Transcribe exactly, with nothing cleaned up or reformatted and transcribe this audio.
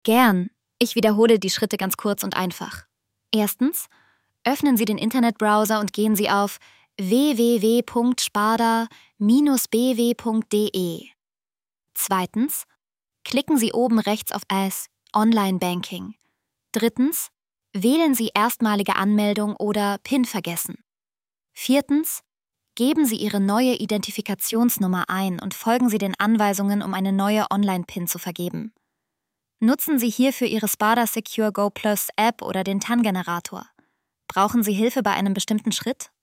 Gern. Ich wiederhole die Schritte ganz kurz und einfach. Erstens, öffnen Sie den Internetbrowser und gehen Sie auf w w w punkt sparda Bindestrich b w punkt d e. Zweitens, klicken Sie oben rechts auf as Online Banking. Drittens, wählen Sie erstmalige Anmeldung oder PIN vergessen. Viertens, geben Sie Ihre neue Identifikationsnummer ein und folgen Sie den Anweisungen, um eine neue Online-PIN zu vergeben. Nutzen Sie hierfür Ihre Sparda Secure Go Plus App oder den T A N-Generator. Brauchen Sie Hilfe bei einem bestimmten Schritt?